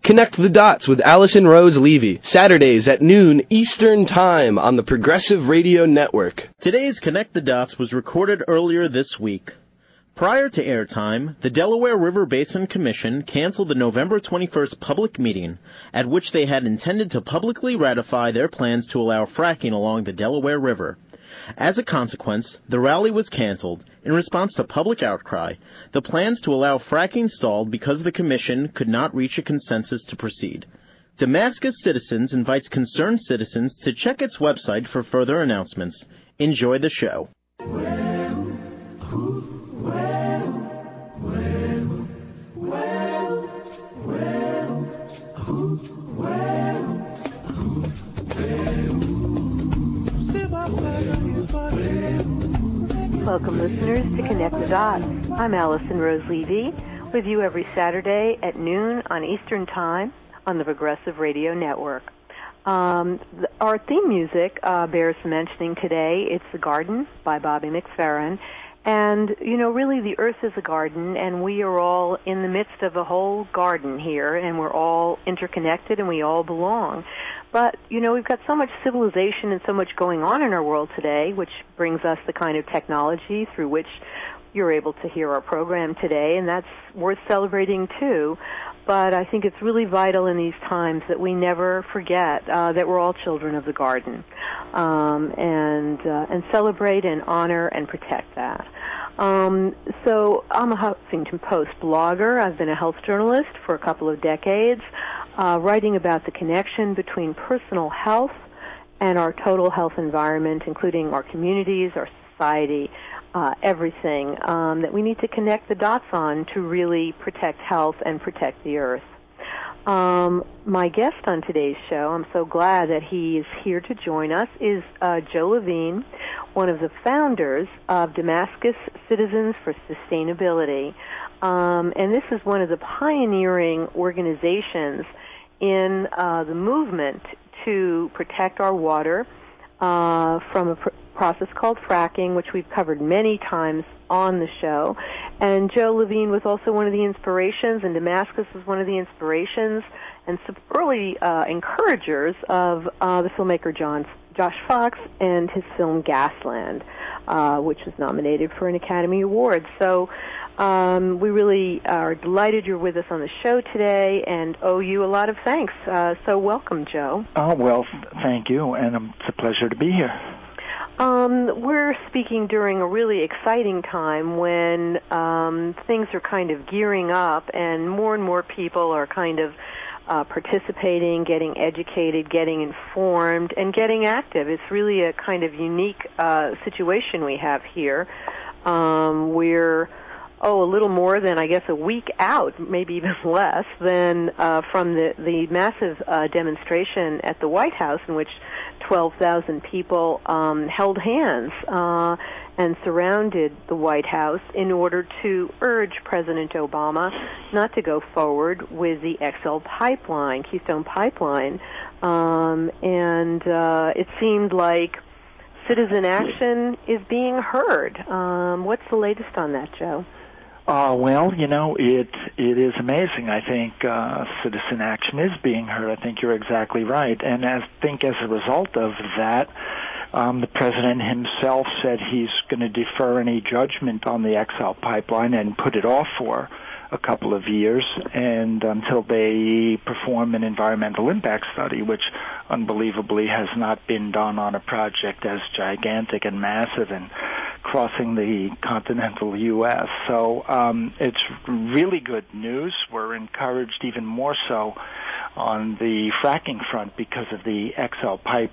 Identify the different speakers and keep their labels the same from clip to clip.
Speaker 1: Connect the Dots with Allison Rose Levy, Saturdays at noon Eastern Time on the Progressive Radio Network.
Speaker 2: Today's Connect the Dots was recorded earlier this week. Prior to airtime, the Delaware River Basin Commission canceled the November 21st public meeting, at which they had intended to publicly ratify their plans to allow fracking along the Delaware River. As a consequence, the rally was canceled in response to public outcry. The plans to allow fracking stalled because the commission could not reach a consensus to proceed. Damascus Citizens invites concerned citizens to check its website for further announcements. Enjoy the show.
Speaker 3: Welcome, listeners, to Connect the Dots. I'm Allison Rose Levy, with you every Saturday at noon on Eastern Time on the Progressive Radio Network. Our theme music bears mentioning today. It's The Garden by Bobby McFerrin. And, you know, really the earth is a garden, and we are all in the midst of a whole garden here, and we're all interconnected, and we all belong. But, you know, we've got so much civilization and so much going on in our world today, which brings us the kind of technology through which you're able to hear our program today, and that's worth celebrating too. But I think it's really vital in these times that we never forget that we're all children of the garden, and celebrate and honor and protect that. So I'm a Huffington Post blogger. I've been a health journalist for a couple of decades, writing about the connection between personal health and our total health environment, including our communities, our society, everything that we need to connect the dots on to really protect health and protect the earth. My guest on today's show, I'm so glad that he is here to join us, is Joe Levine, one of the founders of Damascus Citizens for Sustainability. And this is one of the pioneering organizations in the movement to protect our water from a process called fracking, which we've covered many times on the show. And Joe Levine was also one of the inspirations, and Damascus was one of the inspirations and some early encouragers of the filmmaker Josh Fox and his film Gasland, which was nominated for an Academy Award. So we really are delighted you're with us on the show today and owe you a lot of thanks. So welcome, Joe.
Speaker 4: Oh, well, thank you, and it's a pleasure to be here.
Speaker 3: We're speaking during a really exciting time when things are kind of gearing up and more people are kind of participating, getting educated, getting informed, and getting active. It's really a kind of unique situation we have here. We're a little more than, I guess, a week out, maybe even less, than from the massive demonstration at the White House in which 12,000 people held hands and surrounded the White House in order to urge President Obama not to go forward with the XL pipeline, Keystone Pipeline. And it seemed like citizen action is being heard. What's the latest on that, Joe?
Speaker 4: Well, you know, it is amazing. I think citizen action is being heard. I think you're exactly right. And I think as a result of that, the president himself said he's going to defer any judgment on the XL pipeline and put it off for a couple of years and until they perform an environmental impact study, which unbelievably has not been done on a project as gigantic and massive and crossing the continental U.S. So it's really good news. We're encouraged even more so on the fracking front because of the XL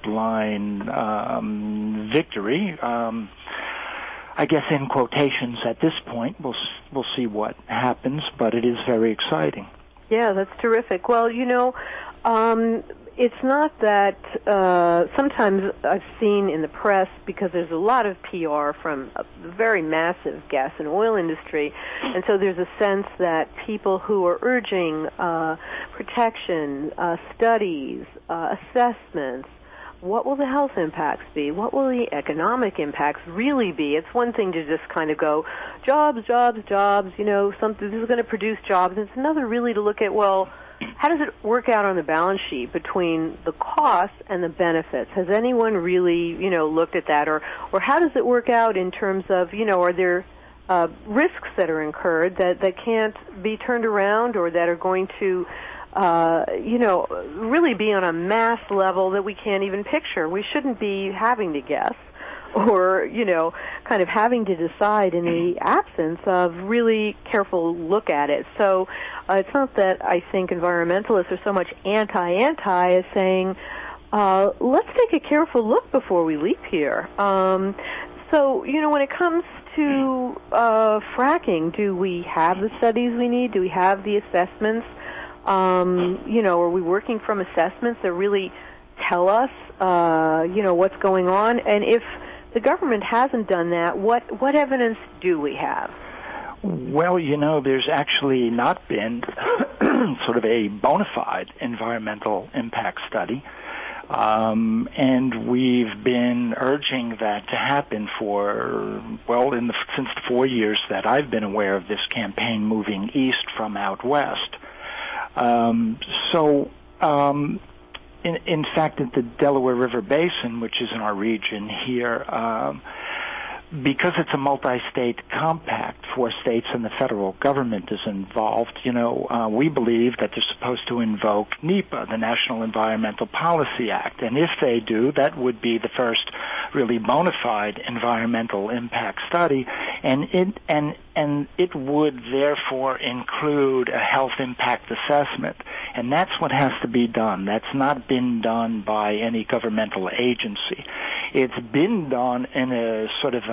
Speaker 4: pipeline victory. I guess in quotations at this point, we'll see what happens, but it is very exciting.
Speaker 3: Yeah, that's terrific. Well, you know, it's not that sometimes I've seen in the press, because there's a lot of PR from a very massive gas and oil industry, and so there's a sense that people who are urging protection, studies, assessments, what will the health impacts be? What will the economic impacts really be? It's one thing to just kind of go, jobs, you know, something this is going to produce jobs. It's another really to look at, well, how does it work out on the balance sheet between the costs and the benefits? Has anyone really, looked at that? Or how does it work out in terms of, are there risks that are incurred that can't be turned around or that are going to, really be on a mass level that we can't even picture? We shouldn't be having to guess or, kind of having to decide in the absence of really careful look at it. So it's not that I think environmentalists are so much anti as saying, let's take a careful look before we leap here. So, when it comes to fracking, do we have the studies we need? Do we have the assessments? Are we working from assessments that really tell us, what's going on? And if the government hasn't done that, what evidence do we have?
Speaker 4: Well, there's actually not been sort of a bona fide environmental impact study. And we've been urging that to happen since the 4 years that I've been aware of this campaign moving east from out west. In fact, at the Delaware River Basin, which is in our region here, because it's a multi-state compact, 4 states and the federal government is involved, we believe that they're supposed to invoke NEPA, the National Environmental Policy Act. And if they do, that would be the first really bona fide environmental impact study, and it would therefore include a health impact assessment. And that's what has to be done. That's not been done by any governmental agency. It's been done in a sort of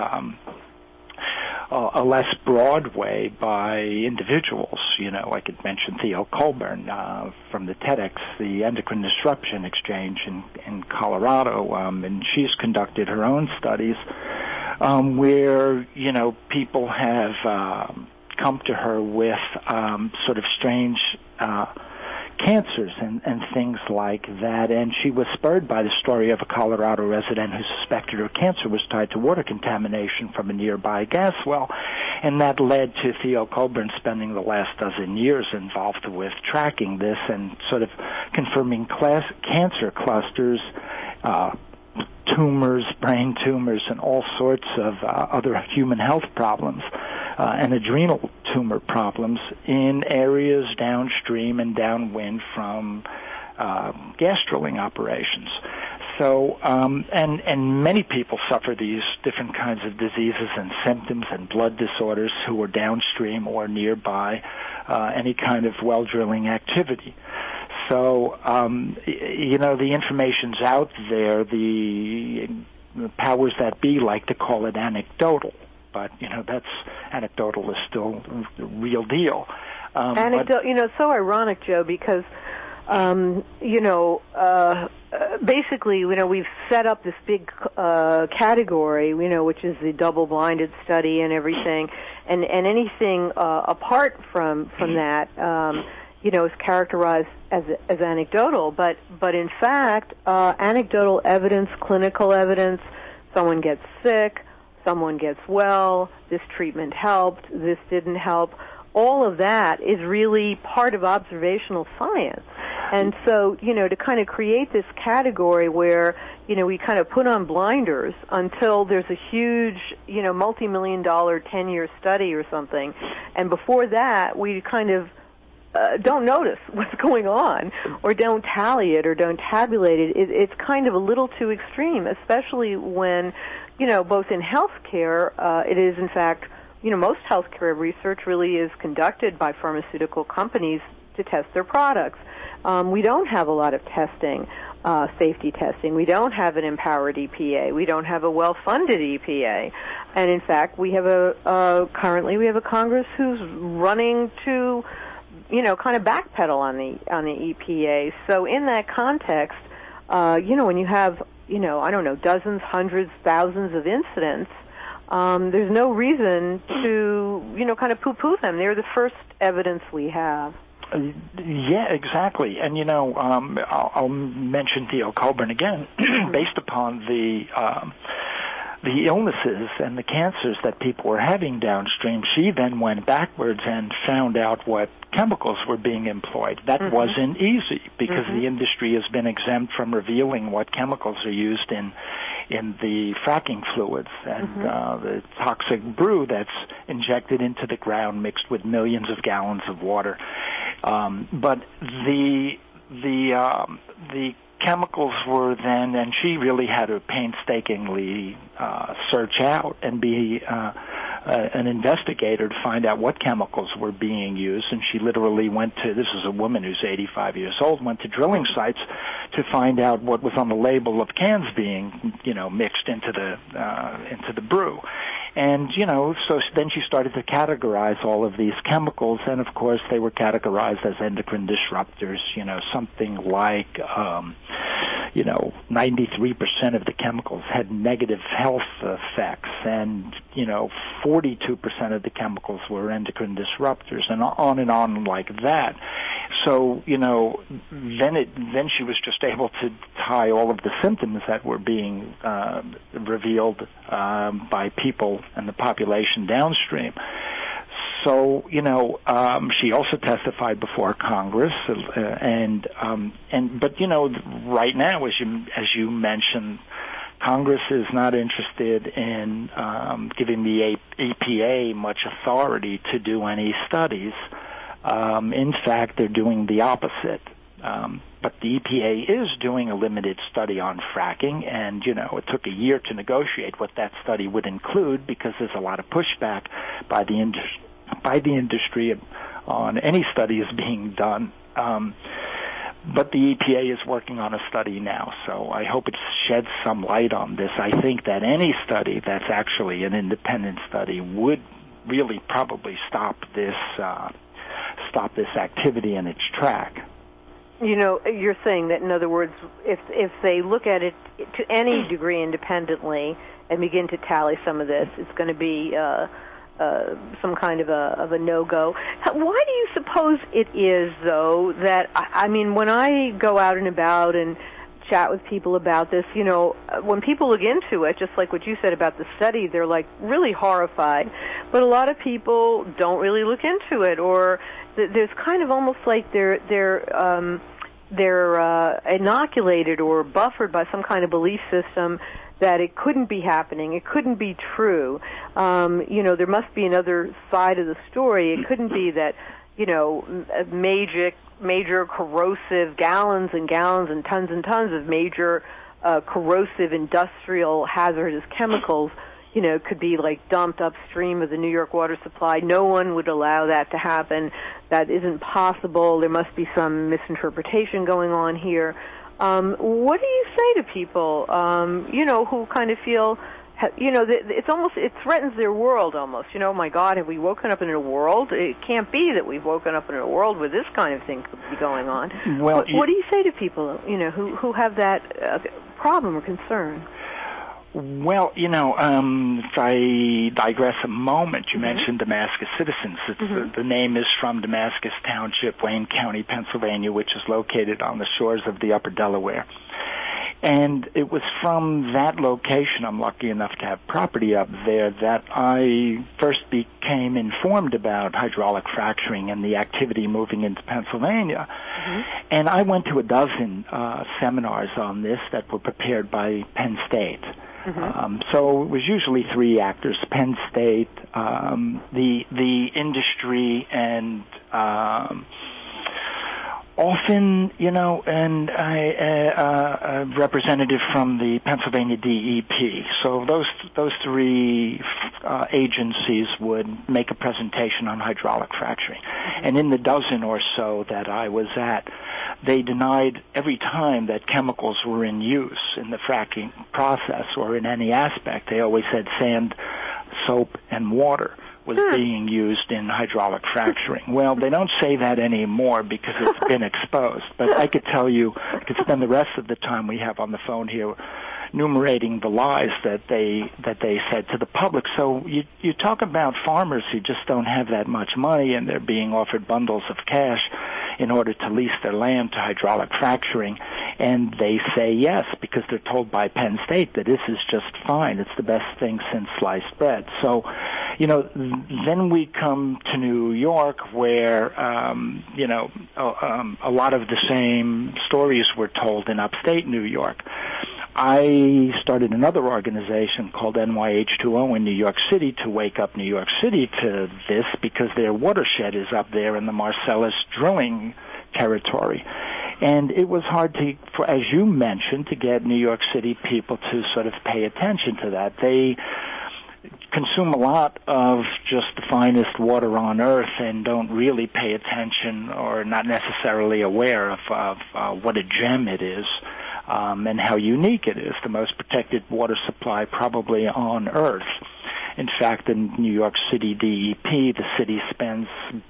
Speaker 4: a less broad way by individuals. I could mention Theo Colburn from the TEDx, the Endocrine Disruption Exchange in Colorado, and she's conducted her own studies where, people have come to her with sort of strange cancers and things like that, and she was spurred by the story of a Colorado resident who suspected her cancer was tied to water contamination from a nearby gas well, and that led to Theo Colburn spending the last dozen years involved with tracking this and sort of confirming cancer clusters, tumors, brain tumors, and all sorts of other human health problems and adrenal tumor problems in areas downstream and downwind from gas drilling operations. So, and many people suffer these different kinds of diseases and symptoms and blood disorders who are downstream or nearby any kind of well drilling activity. So, the information's out there. The powers that be like to call it anecdotal, but, that's anecdotal is still the real deal.
Speaker 3: So ironic, Joe, because, basically, we've set up this big category, which is the double-blinded study and everything, and anything apart from that, is characterized as anecdotal, but in fact, anecdotal evidence, clinical evidence, someone gets sick, someone gets well, this treatment helped, this didn't help, all of that is really part of observational science. And so, to kind of create this category where, we kind of put on blinders until there's a huge, multi-million-dollar 10-year study or something, and before that, we kind of don't notice what's going on or don't tally it or don't tabulate it. It's kind of a little too extreme, especially when, both in healthcare, it is in fact, most healthcare research really is conducted by pharmaceutical companies to test their products. We don't have a lot of testing, safety testing. We don't have an empowered EPA. We don't have a well-funded EPA. And in fact, we have currently we have a Congress who's running to kind of backpedal on the EPA. So in that context, when you have, dozens, hundreds, thousands of incidents, there's no reason to, kind of poo-poo them. They're the first evidence we have.
Speaker 4: Yeah, exactly. And, I'll mention Theo Colburn again, based upon the the illnesses and the cancers that people were having downstream, she then went backwards and found out what chemicals were being employed. That wasn't easy because the industry has been exempt from revealing what chemicals are used in the fracking fluids and the toxic brew that's injected into the ground mixed with millions of gallons of water. But the chemicals were then, and she really had to painstakingly search out and be an investigator to find out what chemicals were being used. And she literally went to, this is a woman who's 85 years old, went to drilling sites to find out what was on the label of cans being, mixed into the brew. And, so then she started to categorize all of these chemicals, and of course they were categorized as endocrine disruptors, something like, 93% of the chemicals had negative health effects, and, 42% of the chemicals were endocrine disruptors, and on like that. So, then she was just able to tie all of the symptoms that were being revealed by people and the population downstream. So, she also testified before Congress, but right now, as you mentioned, Congress is not interested in giving the EPA much authority to do any studies. In fact, they're doing the opposite. But the EPA is doing a limited study on fracking, and, it took a year to negotiate what that study would include because there's a lot of pushback by the industry on any studies being done. But the EPA is working on a study now, so I hope it sheds some light on this. I think that any study that's actually an independent study would really probably stop this activity in its track.
Speaker 3: You're saying that, in other words, if they look at it to any degree independently and begin to tally some of this, it's going to be some kind of a no-go. Why do you suppose it is, though, that, when I go out and about and chat with people about this, when people look into it, just like what you said about the study, they're like really horrified. But a lot of people don't really look into it, or there's kind of almost like they're inoculated or buffered by some kind of belief system that it couldn't be happening, it couldn't be true. There must be another side of the story. It couldn't be that, major corrosive gallons and gallons and tons of major corrosive industrial hazardous chemicals, could be like dumped upstream of the New York water supply. No one would allow that to happen. That isn't possible. There must be some misinterpretation going on here. What do you say to people, who kind of feel, it threatens their world almost. My God, have we woken up in a world? It can't be that we've woken up in a world where this kind of thing could be going on. Well, what do you say to people, who have that problem or concern?
Speaker 4: Well, if I digress a moment, you mentioned Damascus Citizens. The name is from Damascus Township, Wayne County, Pennsylvania, which is located on the shores of the upper Delaware. And it was from that location, I'm lucky enough to have property up there, that I first became informed about hydraulic fracturing and the activity moving into Pennsylvania. And I went to a dozen seminars on this that were prepared by Penn State. So it was usually three actors: Penn State, the industry, and often, and a representative from the Pennsylvania DEP. So those three agencies would make a presentation on hydraulic fracturing. And in the dozen or so that I was at, they denied every time that chemicals were in use in the fracking process or in any aspect. They always said sand, soap, and water was being used in hydraulic fracturing. Well, they don't say that anymore because it's been exposed. But I could tell you, I could spend the rest of the time we have on the phone here enumerating the lies that they said to the public. So you talk about farmers who just don't have that much money and they're being offered bundles of cash in order to lease their land to hydraulic fracturing, and they say yes, because they're told by Penn State that this is just fine. It's the best thing since sliced bread. So, then we come to New York where, a lot of the same stories were told in upstate New York. I started another organization called NYH2O in New York City to wake up New York City to this because their watershed is up there in the Marcellus drilling territory. And it was hard as you mentioned, to get New York City people to sort of pay attention to that. They consume a lot of just the finest water on earth and don't really pay attention or not necessarily aware of what a gem it is. And how unique it is, the most protected water supply probably on Earth. In fact, in New York City DEP, the city spends,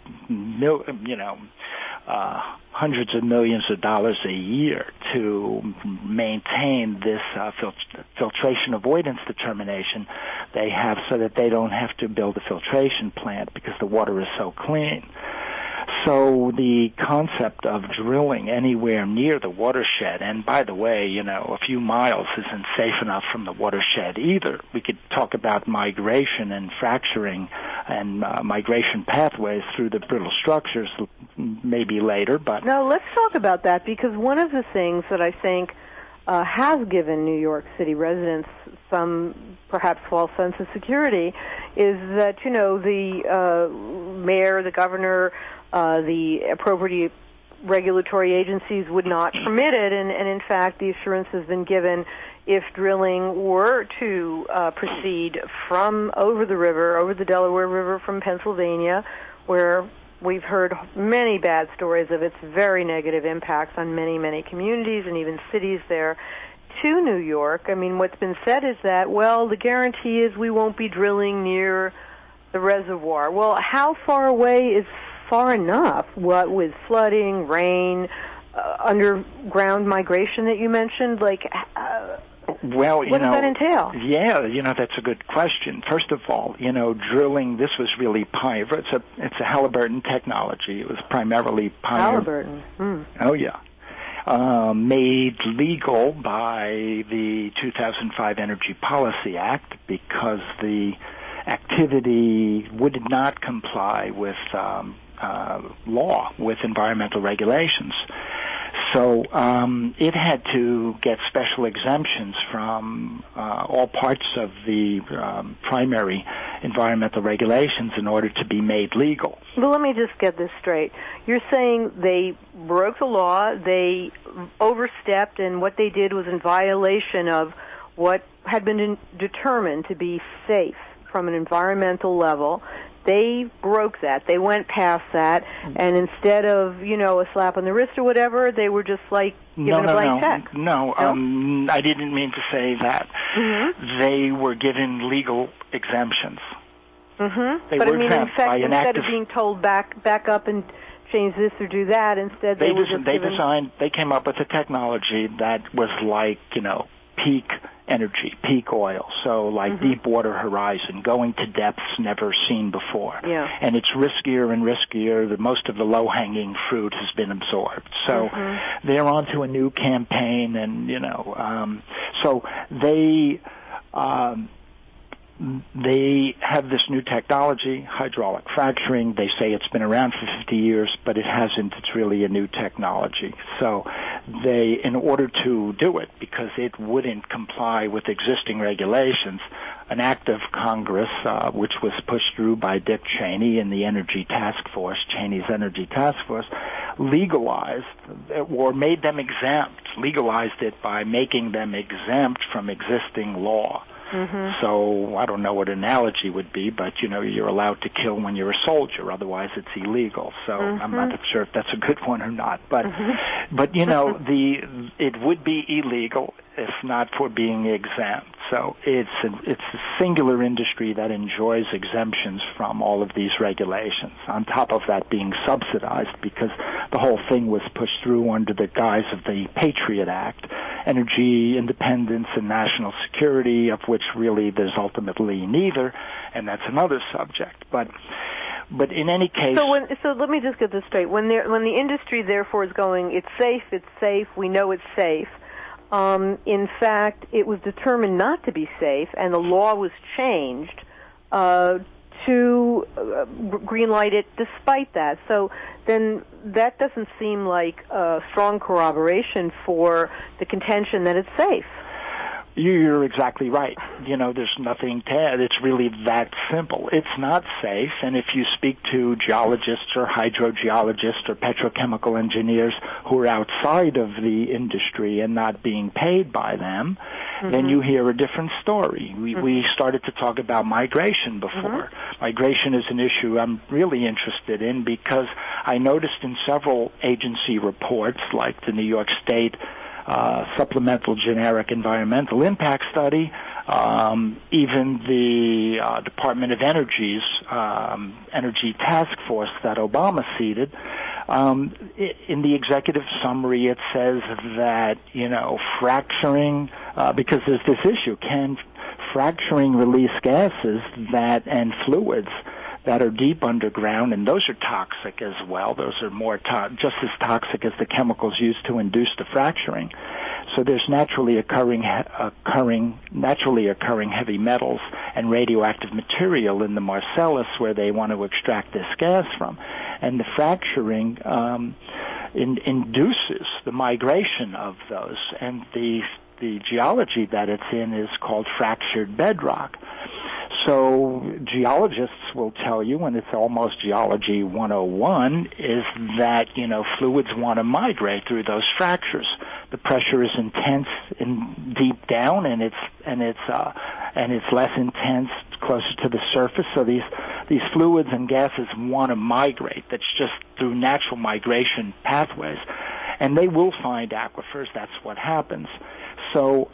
Speaker 4: hundreds of millions of dollars a year to maintain this filtration avoidance determination they have so that they don't have to build a filtration plant because the water is so clean. So the concept of drilling anywhere near the watershed, and by the way, a few miles isn't safe enough from the watershed either. We could talk about migration and fracturing and migration pathways through the brittle structures maybe later, but...
Speaker 3: No, let's talk about that, because one of the things that I think has given New York City residents some perhaps false sense of security is that, the mayor, the governor, the appropriate regulatory agencies would not permit it, and in fact the assurance has been given if drilling were to proceed from over the Delaware River from Pennsylvania, where we've heard many bad stories of its very negative impacts on many, many communities and even cities there, to New York. I mean, what's been said is that, the guarantee is we won't be drilling near the reservoir. Well, how far away is far enough? What with flooding, rain, underground migration that you mentioned? What does that entail?
Speaker 4: Yeah, that's a good question. First of all, drilling, this was really pioneer. It's a Halliburton technology. It was primarily pioneer.
Speaker 3: Halliburton.
Speaker 4: Oh, yeah. Made legal by the 2005 Energy Policy Act because the activity would not comply with law, with environmental regulations. So it had to get special exemptions from all parts of the primary environmental regulations in order to be made legal.
Speaker 3: Well, let me just get this straight. You're saying they broke the law, they overstepped, and what they did was in violation of what had been determined to be safe from an environmental level. They broke that. They went past that, and instead of, a slap on the wrist or whatever, they were just given a blank check.
Speaker 4: No, I didn't mean to say that. Mm-hmm. They were given legal exemptions.
Speaker 3: Mm-hmm. But in fact, instead of being told back up and change this or do that, instead
Speaker 4: they came up with a technology that was peak energy, peak oil, so deep water horizon, going to depths never seen before.
Speaker 3: Yeah.
Speaker 4: And it's riskier and riskier. Most of the low-hanging fruit has been absorbed. So they're on to a new campaign, and, so they have this new technology, hydraulic fracturing. They say it's been around for 50 years, but it hasn't. It's really a new technology. So in order to do it, because it wouldn't comply with existing regulations, an act of Congress, which was pushed through by Dick Cheney and the Energy Task Force, Cheney's Energy Task Force, legalized or made them exempt, legalized it by making them exempt from existing law. Mm-hmm. So I don't know what analogy would be, but, you're allowed to kill when you're a soldier. Otherwise, it's illegal. So I'm not sure if that's a good one or not. But, it would be illegal if not for being exempt. So it's a singular industry that enjoys exemptions from all of these regulations, on top of that being subsidized because the whole thing was pushed through under the guise of the Patriot Act, energy independence and national security, of which really there's ultimately neither, and that's another subject. But in any case...
Speaker 3: So let me just get this straight. When the industry, therefore, is going, it's safe, we know it's safe, In fact, it was determined not to be safe, and the law was changed to greenlight it despite that. So then that doesn't seem like strong corroboration for the contention that it's safe.
Speaker 4: You're exactly right. There's nothing to add. It's really that simple. It's not safe, and if you speak to geologists or hydrogeologists or petrochemical engineers who are outside of the industry and not being paid by them, then you hear a different story. We started to talk about migration before. Migration is an issue I'm really interested in because I noticed in several agency reports, like the New York State Supplemental Generic Environmental Impact Study, even the Department of Energy's Energy Task Force that Obama seated. In the executive summary, it says that, fracturing, because there's this issue, can fracturing release gases and fluids that are deep underground, and those are toxic as well. Those are more just as toxic as the chemicals used to induce the fracturing. So there's naturally occurring heavy metals and radioactive material in the Marcellus where they want to extract this gas from, and the fracturing induces the migration of those, and the geology that it's in is called fractured bedrock. So geologists will tell you, and it's almost geology 101, is that, fluids want to migrate through those fractures. The pressure is intense and deep down, and it's less intense closer to the surface. So these fluids and gases want to migrate. That's just through natural migration pathways. And they will find aquifers. That's what happens. So,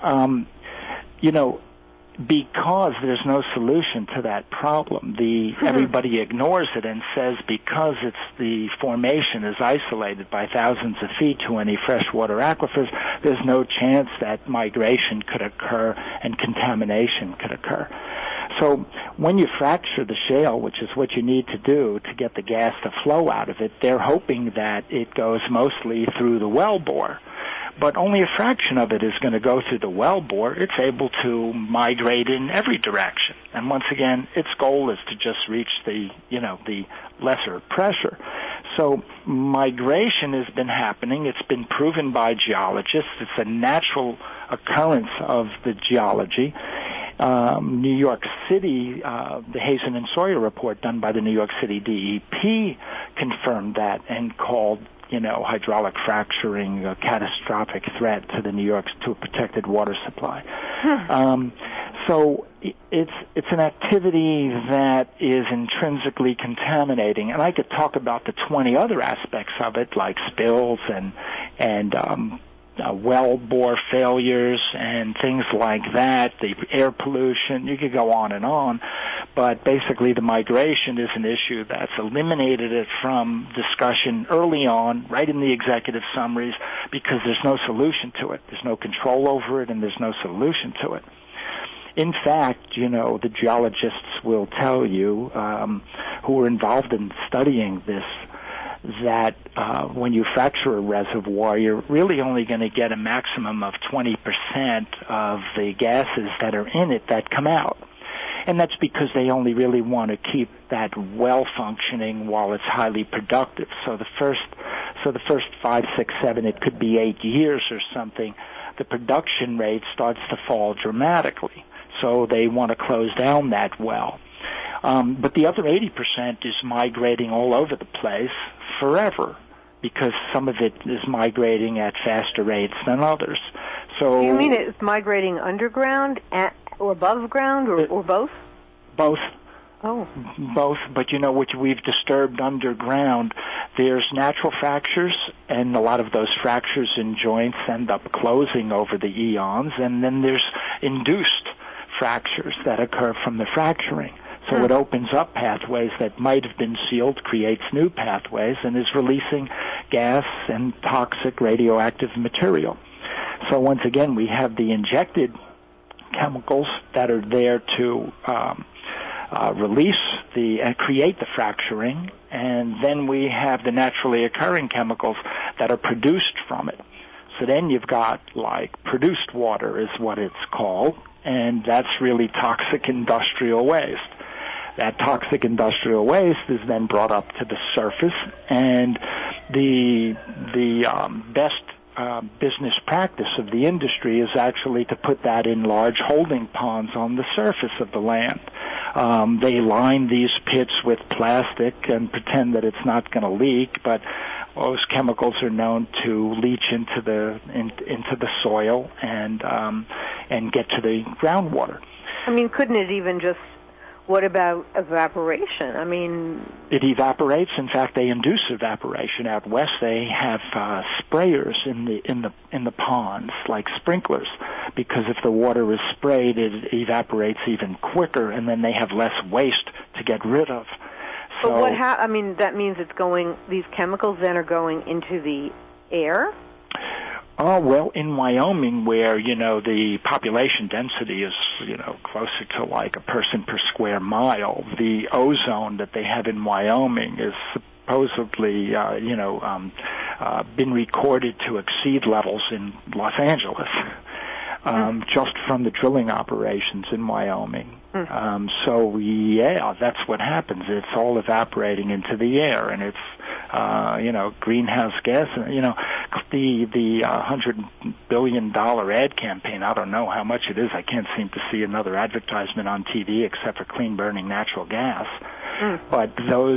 Speaker 4: because there's no solution to that problem, everybody ignores it and says because the formation is isolated by thousands of feet to any freshwater aquifers, there's no chance that migration could occur and contamination could occur. So when you fracture the shale, which is what you need to do to get the gas to flow out of it, they're hoping that it goes mostly through the wellbore. But only a fraction of it is going to go through the wellbore. It's able to migrate in every direction. And once again, its goal is to just reach the lesser pressure. So migration has been happening. It's been proven by geologists. It's a natural occurrence of the geology. New York City, the Hazen and Sawyer report done by the New York City DEP confirmed that and called hydraulic fracturing a catastrophic threat to to a protected water supply. So it's an activity that is intrinsically contaminating, and I could talk about the 20 other aspects of it, like spills and well bore failures and things like that, the air pollution. You could go on and on, but basically the migration is an issue that's eliminated it from discussion early on, right in the executive summaries, because there's no solution to it. There's no control over it, and there's no solution to it. In fact, the geologists will tell you, who are involved in studying this, that when you fracture a reservoir, you're really only going to get a maximum of 20% of the gases that are in it that come out. And that's because they only really want to keep that well functioning while it's highly productive. So the first 5, 6, 7, it could be 8 years or something, the production rate starts to fall dramatically. So they want to close down that well. But the other 80% is migrating all over the place forever, because some of it is migrating at faster rates than others. So,
Speaker 3: do you mean it's migrating underground or above ground or both?
Speaker 4: Both.
Speaker 3: Oh.
Speaker 4: Both, but which we've disturbed underground, there's natural fractures, and a lot of those fractures in joints end up closing over the eons, and then there's induced fractures that occur from the fracturing. So it opens up pathways that might have been sealed, creates new pathways, and is releasing gas and toxic radioactive material. So once again, we have the injected chemicals that are there to release and create the fracturing, and then we have the naturally occurring chemicals that are produced from it. So then you've got, like, produced water is what it's called, and that's really toxic industrial waste. That toxic industrial waste is then brought up to the surface, and the best business practice of the industry is actually to put that in large holding ponds on the surface of the land. They line these pits with plastic and pretend that it's not going to leak, but those chemicals are known to leach into the soil and get to the groundwater.
Speaker 3: I mean, couldn't it even just? What about evaporation? I mean,
Speaker 4: it evaporates. In fact, they induce evaporation. Out west, they have sprayers in the ponds, like sprinklers, because if the water is sprayed, it evaporates even quicker, and then they have less waste to get rid of.
Speaker 3: But I mean, that means it's going. These chemicals then are going into the air.
Speaker 4: Oh, well, in Wyoming, where, the population density is, closer to like a person per square mile, the ozone that they have in Wyoming is supposedly, been recorded to exceed levels in Los Angeles, just from the drilling operations in Wyoming. So, yeah, that's what happens. It's all evaporating into the air, and it's, greenhouse gas. The $100 billion ad campaign, I don't know how much it is. I can't seem to see another advertisement on TV except for clean burning natural gas. But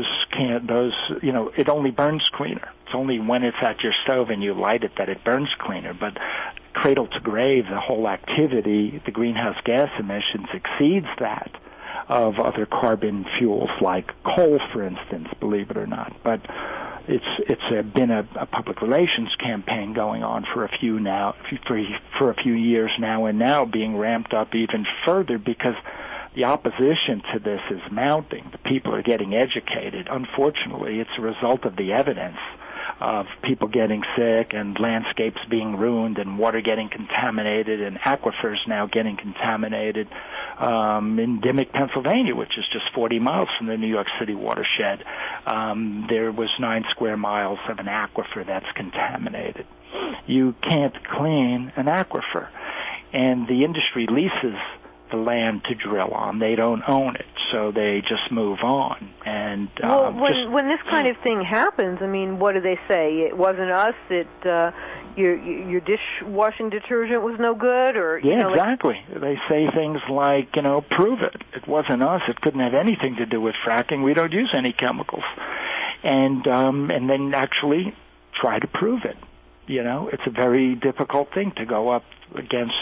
Speaker 4: it only burns cleaner. It's only when it's at your stove and you light it that it burns cleaner. But cradle to grave, the whole activity, the greenhouse gas emissions exceeds that of other carbon fuels like coal, for instance, believe it or not. But it's been a public relations campaign going on for a few years now, and now being ramped up even further because the opposition to this is mounting. The people are getting educated. Unfortunately, it's a result of the evidence of people getting sick and landscapes being ruined and water getting contaminated and aquifers now getting contaminated. In Dimock, Pennsylvania, which is just 40 miles from the New York City watershed, there was 9 square miles of an aquifer that's contaminated. You can't clean an aquifer, and the industry leases the land to drill on. They don't own it, so they just move on. And
Speaker 3: when this kind of thing happens, I mean, what do they say? It wasn't us. Your dishwashing detergent was no good, or
Speaker 4: exactly. They say things like, prove it. It wasn't us. It couldn't have anything to do with fracking. We don't use any chemicals, and then actually try to prove it. It's a very difficult thing to go up against,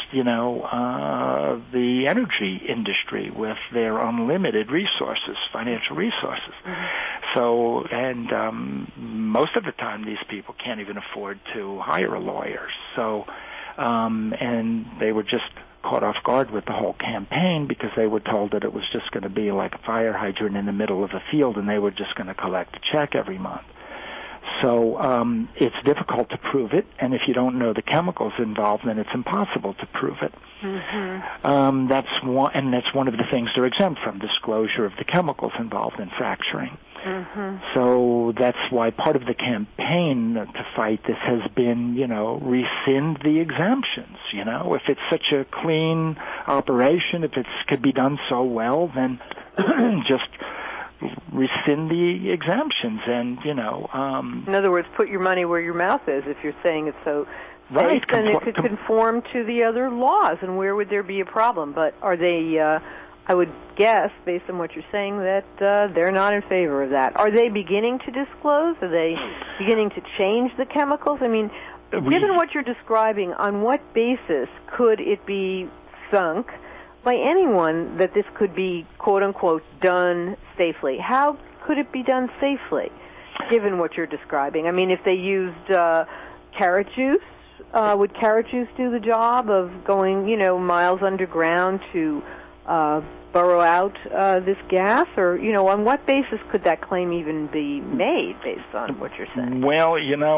Speaker 4: the energy industry with their unlimited resources, financial resources. So, and most of the time these people can't even afford to hire a lawyer. So, and they were just caught off guard with the whole campaign because they were told that it was just going to be like a fire hydrant in the middle of a field and they were just going to collect a check every month. So it's difficult to prove it, and if you don't know the chemicals involved, then it's impossible to prove it. That's one of the things they're exempt from, disclosure of the chemicals involved in fracturing. So that's why part of the campaign to fight this has been, rescind the exemptions. If it's such a clean operation, if it could be done so well, then just rescind the exemptions and, in
Speaker 3: other words, put your money where your mouth is. If you're saying it's so safe, then it could conform to the other laws, and where would there be a problem? But are they, I would guess, based on what you're saying, that they're not in favor of that. Are they beginning to disclose? Are they beginning to change the chemicals? I mean, given what you're describing, on what basis could it be sunk by anyone that this could be, quote-unquote, done safely? How could it be done safely, given what you're describing? I mean, if they used carrot juice, would carrot juice do the job of going, miles underground to burrow out this gas? Or, on what basis could that claim even be made based on what you're saying?
Speaker 4: Well,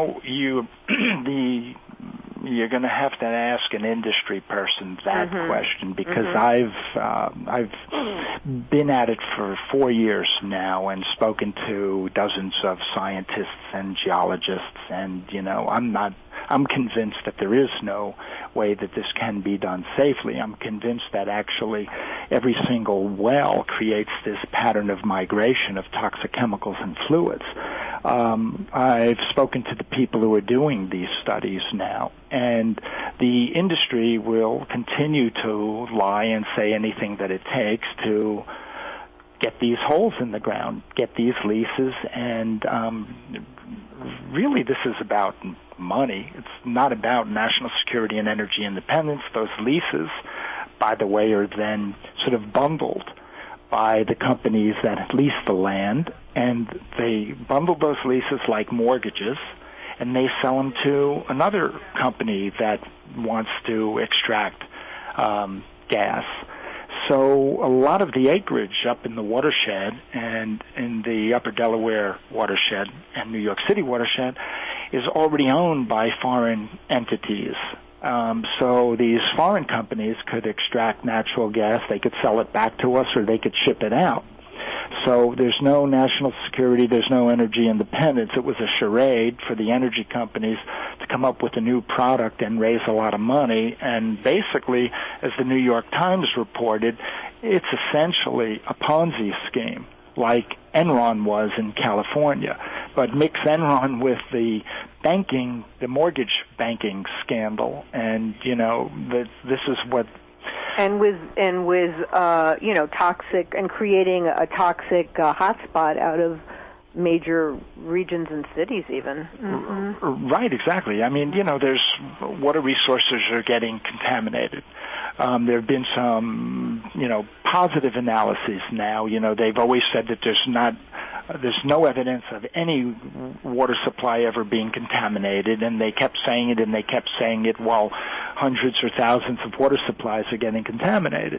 Speaker 4: you're going to have to ask an industry person that question because I've been at it for 4 years now and spoken to dozens of scientists and geologists, and I'm not I'm convinced that there is no way that this can be done safely. I'm convinced that actually every single well creates this pattern of migration of toxic chemicals and fluids. I've spoken to the people who are doing these studies now, and the industry will continue to lie and say anything that it takes to get these holes in the ground, get these leases, and really this is about money. It's not about national security and energy independence. Those leases, by the way, are then sort of bundled by the companies that lease the land, and they bundle those leases like mortgages, and they sell them to another company that wants to extract gas. So a lot of the acreage up in the watershed and in the upper Delaware watershed and New York City watershed is already owned by foreign entities. So these foreign companies could extract natural gas, they could sell it back to us, or they could ship it out. So there's no national security, there's no energy independence. It was a charade for the energy companies to come up with a new product and raise a lot of money. And basically, as the New York Times reported, it's essentially a Ponzi scheme, like Enron was in California. But mix Enron with the banking, the mortgage banking scandal, and, you know, this is what...
Speaker 3: And with toxic, and creating a toxic hotspot out of major regions and cities even. Mm-hmm.
Speaker 4: Right, exactly. I mean, you know, there's water resources are getting contaminated. There have been some, you know, positive analyses now. You know, they've always said that there's no evidence of any water supply ever being contaminated, and they kept saying it and they kept saying it while hundreds or thousands of water supplies are getting contaminated.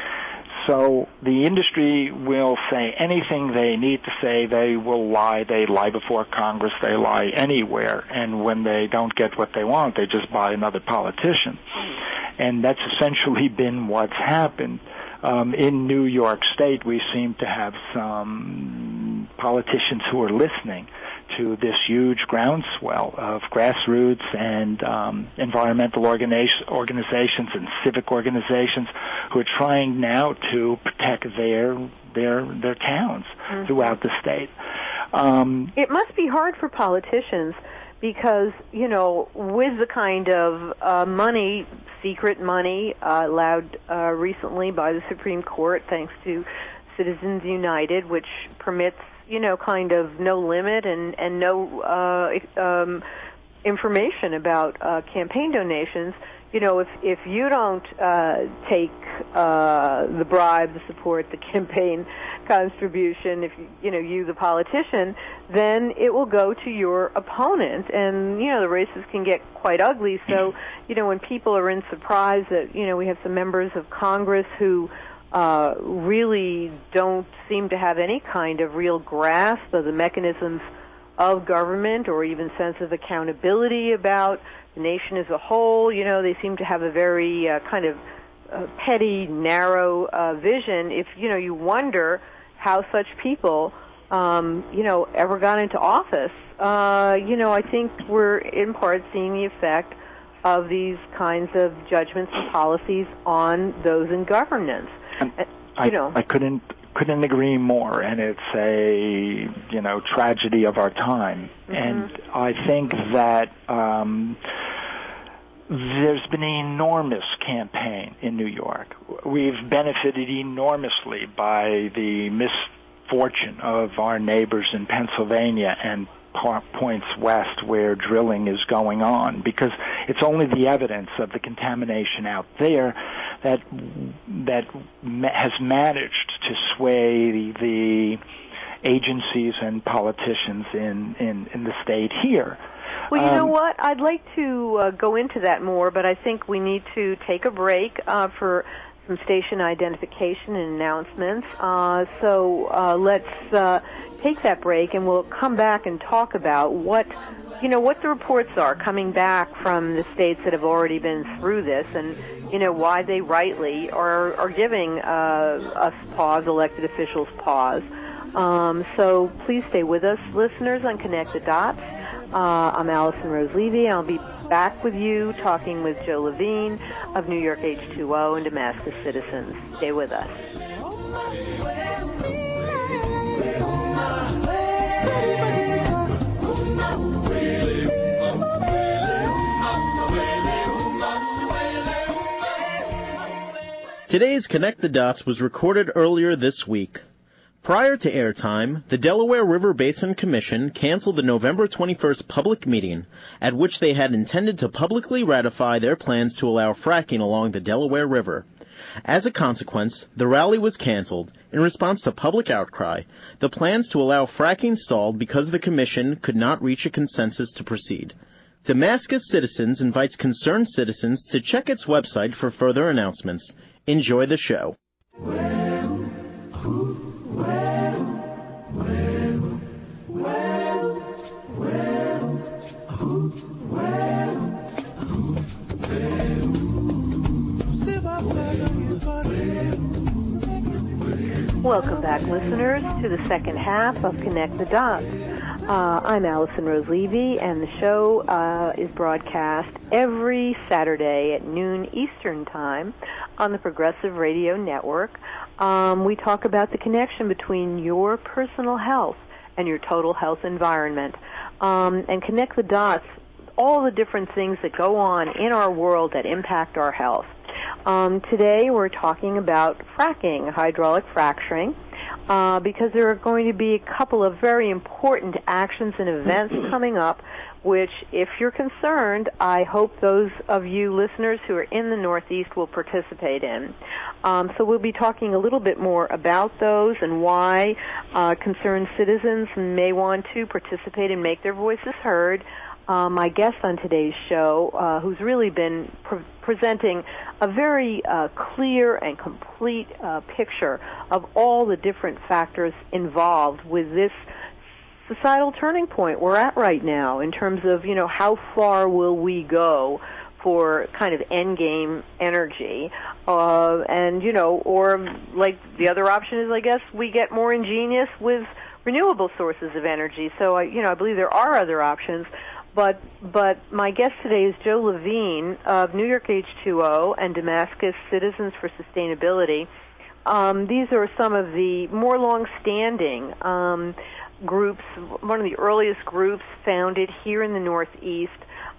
Speaker 4: So the industry will say anything they need to say. They will lie. They lie before Congress. They lie anywhere. And when they don't get what they want, they just buy another politician. And that's essentially been what's happened. In New York State, we seem to have some politicians who are listening to this huge groundswell of grassroots and environmental organizations and civic organizations who are trying now to protect their towns mm-hmm. throughout the state.
Speaker 3: It must be hard for politicians because, you know, with the kind of money, secret money allowed recently by the Supreme Court thanks to Citizens United, which permits, you know, kind of no limit and no information about campaign donations. You know, if you don't take the bribe, the support, the campaign contribution, if you the politician, then it will go to your opponent, and you know the races can get quite ugly. So, you know, when people are in surprise that we have some members of Congress who really don't seem to have any kind of real grasp of the mechanisms of government or even sense of accountability about the nation as a whole. You know, they seem to have a very kind of petty, narrow vision. If, you wonder how such people, ever got into office, I think we're in part seeing the effect of these kinds of judgments and policies on those in governance.
Speaker 4: I couldn't agree more, and it's a tragedy of our time. Mm-hmm. And I think that there's been an enormous campaign in New York. We've benefited enormously by the misfortune of our neighbors in Pennsylvania and points west where drilling is going on, because it's only the evidence of the contamination out there that has managed to sway the agencies and politicians in the state here.
Speaker 3: Well, you know what? I'd like to go into that more, but I think we need to take a break for some station identification and announcements. So let's take that break, and we'll come back and talk about what the reports are coming back from the states that have already been through this, and why they rightly are giving us pause, elected officials pause. So please stay with us, listeners, on Connect the Dots. I'm Allison Rose Levy. I'll be back with you, talking with Joe Levine of New York H2O and Damascus Citizens. Stay with us.
Speaker 2: Today's Connect the Dots was recorded earlier this week. Prior to airtime, the Delaware River Basin Commission canceled the November 21st public meeting at which they had intended to publicly ratify their plans to allow fracking along the Delaware River. As a consequence, the rally was canceled in response to public outcry. The plans to allow fracking stalled because the commission could not reach a consensus to proceed. Damascus Citizens invites concerned citizens to check its website for further announcements. Enjoy the show.
Speaker 3: Welcome back, listeners, to the second half of Connect the Dots. I'm Allison Rose Levy, and the show is broadcast every Saturday at noon Eastern Time on the Progressive Radio Network. We talk about the connection between your personal health and your total health environment, and connect the dots, all the different things that go on in our world that impact our health. Today we're talking about fracking, hydraulic fracturing, because there are going to be a couple of very important actions and events coming up, which, if you're concerned, I hope those of you listeners who are in the Northeast will participate in. So we'll be talking a little bit more about those and why concerned citizens may want to participate and make their voices heard. My guest on today's show, who's really been presenting a very clear and complete picture of all the different factors involved with this societal turning point we're at right now in terms of, how far will we go for kind of endgame energy, or like the other option is, I guess, we get more ingenious with renewable sources of energy. So I believe there are other options. But my guest today is Joe Levine of New York H2O and Damascus Citizens for Sustainability. These are some of the more long-standing groups, one of the earliest groups founded here in the Northeast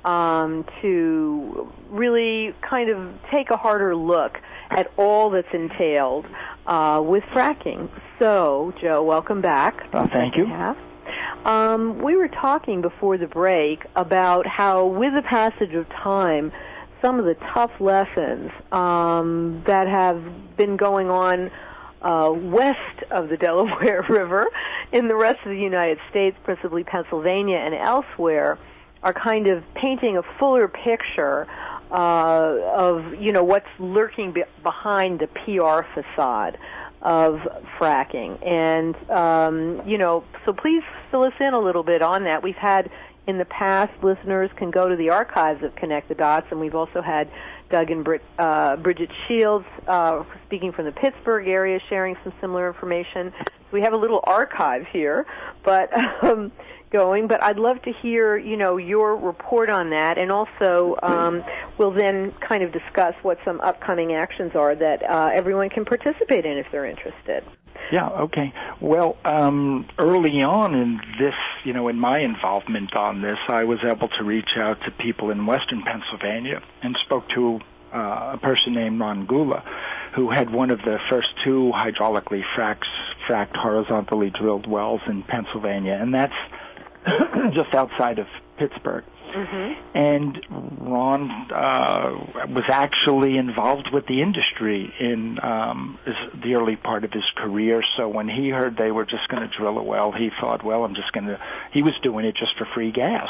Speaker 3: to really kind of take a harder look at all that's entailed with fracking. So, Joe, welcome back.
Speaker 4: Thank you.
Speaker 3: We were talking before the break about how, with the passage of time, some of the tough lessons that have been going on west of the Delaware River in the rest of the United States, principally Pennsylvania and elsewhere, are kind of painting a fuller picture of, what's lurking behind the PR facade of fracking. And, so please fill us in a little bit on that. We've had, in the past, listeners can go to the archives of Connect the Dots, and we've also had Doug and Bridget Shields speaking from the Pittsburgh area, sharing some similar information. So we have a little archive here, but but I'd love to hear, your report on that, and also we'll then kind of discuss what some upcoming actions are that everyone can participate in if they're interested.
Speaker 4: Yeah, okay. Well, early on in this, in my involvement on this, I was able to reach out to people in western Pennsylvania and spoke to a person named Ron Gula, who had one of the first two hydraulically fracked horizontally drilled wells in Pennsylvania, and that's just outside of Pittsburgh. Mm-hmm. And Ron was actually involved with the industry in the early part of his career. So when he heard they were just going to drill a well, he thought, well, he was doing it just for free gas.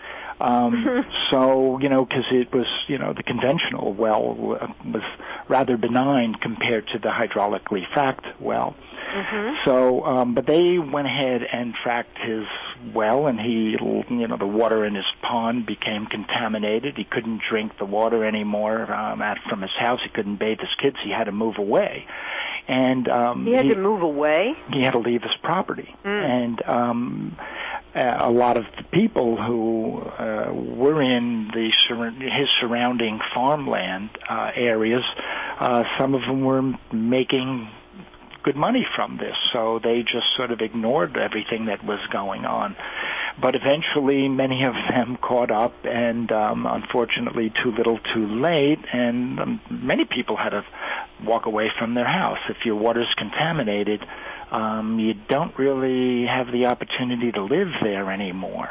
Speaker 4: So, because it was, the conventional well was rather benign compared to the hydraulically fracked well. Mm-hmm. So, but they went ahead and fracked his well, and the water in his pond became contaminated. He couldn't drink the water anymore from his house. He couldn't bathe his kids. He had to move away. And
Speaker 3: he had to move away?
Speaker 4: He had to leave his property. And a lot of the people who were in his surrounding farmland areas, some of them were making good money from this, so they just sort of ignored everything that was going on. But eventually many of them caught up, and unfortunately too little too late, and many people had to walk away from their house. If your water's contaminated, you don't really have the opportunity to live there anymore.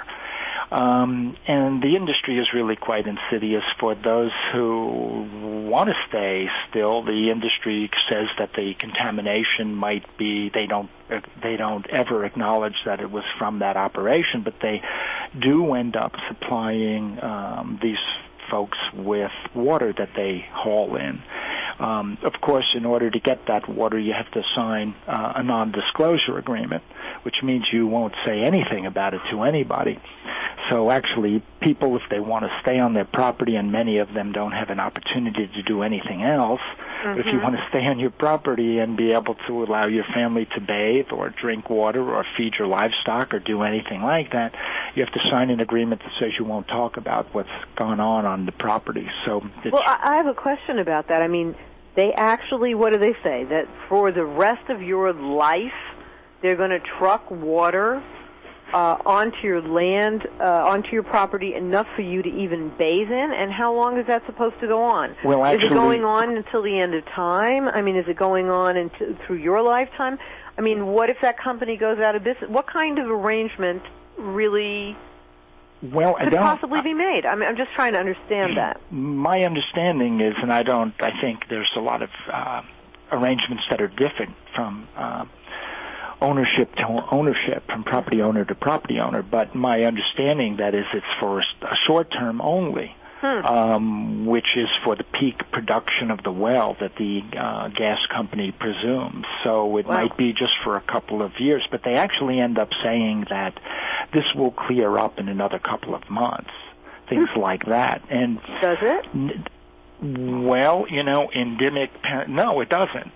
Speaker 4: And the industry is really quite insidious for those who want to stay still. The industry says that the contamination might be, they don't ever acknowledge that it was from that operation, but they do end up supplying these folks with water that they haul in. Of course, in order to get that water, you have to sign a non-disclosure agreement, which means you won't say anything about it to anybody. So actually, people, if they want to stay on their property, and many of them don't have an opportunity to do anything else, but if you want to stay on your property and be able to allow your family to bathe or drink water or feed your livestock or do anything like that, you have to sign an agreement that says you won't talk about what's gone on the property. So,
Speaker 3: well, I have a question about that. I mean, they actually, what do they say? That for the rest of your life, they're going to truck water onto your land, onto your property, enough for you to even bathe in? And how long is that supposed to go on?
Speaker 4: Well, actually,
Speaker 3: is it going on until the end of time? I mean, is it going on through your lifetime? I mean, what if that company goes out of business? What kind of arrangement really could possibly be made? I mean, I'm just trying to understand that.
Speaker 4: My understanding is, and I think there's a lot of arrangements that are different from ownership to ownership, from property owner to property owner, but my understanding that is it's for a short term only, which is for the peak production of the well that the gas company presumes. So it might be just for a couple of years, but they actually end up saying that this will clear up in another couple of months, things like that. And
Speaker 3: does it?
Speaker 4: Well, in Dimock, no, it doesn't.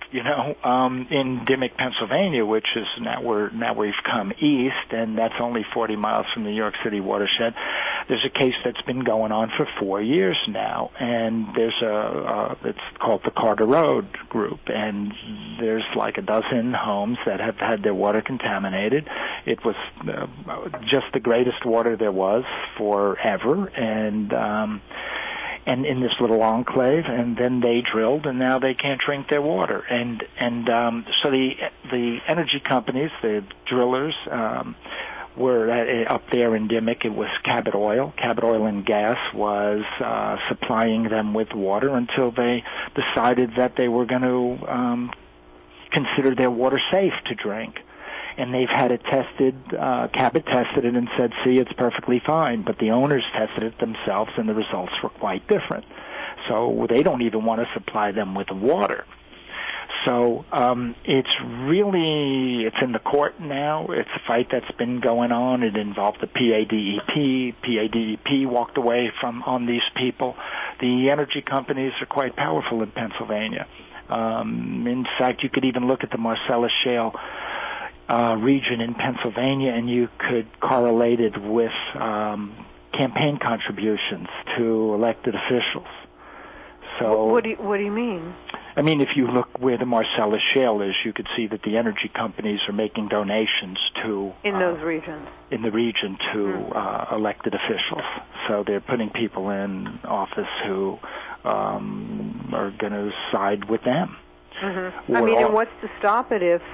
Speaker 4: In Dimock, Pennsylvania, which is now we've come east, and that's only 40 miles from the New York City watershed. There's a case that's been going on for 4 years now, and there's it's called the Carter Road Group, and there's like a dozen homes that have had their water contaminated. It was just the greatest water there was forever, and in this little enclave, and then they drilled, and now they can't drink their water. And so the energy companies, the drillers, were up there in Dimock. It was Cabot Oil. Cabot Oil and Gas was supplying them with water until they decided that they were going to consider their water safe to drink. And they've had it tested. Cabot tested it and said, see, it's perfectly fine. But the owners tested it themselves, and the results were quite different. So they don't even want to supply them with water. So it's in the court now. It's a fight that's been going on. It involved the PADEP. PADEP walked away on these people. The energy companies are quite powerful in Pennsylvania. In fact, you could even look at the Marcellus Shale region in Pennsylvania, and you could correlate it with campaign contributions to elected officials. So,
Speaker 3: what do you mean?
Speaker 4: I mean, if you look where the Marcellus Shale is, you could see that the energy companies are making donations to
Speaker 3: in those regions.
Speaker 4: In the region to elected officials. So they're putting people in office who are going to side with them.
Speaker 3: Mm-hmm. I mean, and what's to stop it if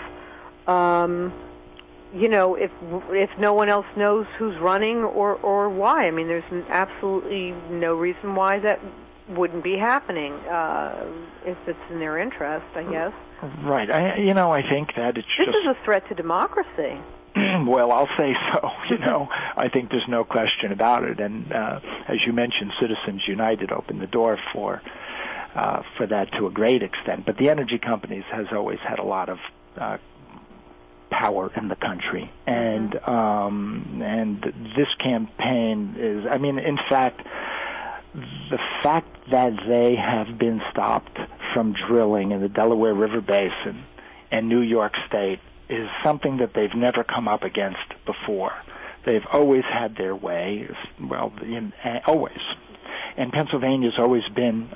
Speaker 3: if no one else knows who's running or why? I mean, there's absolutely no reason why that wouldn't be happening if it's in their interest, I guess.
Speaker 4: Right. I think that it's
Speaker 3: this is a threat to democracy.
Speaker 4: Well, I'll say so. I think there's no question about it. And as you mentioned, Citizens United opened the door for that to a great extent. But the energy companies has always had a lot of power in the country, and this campaign is. I mean, in fact, the fact that they have been stopped from drilling in the Delaware River Basin and New York State is something that they've never come up against before. They've always had their way, well, always. And Pennsylvania's always been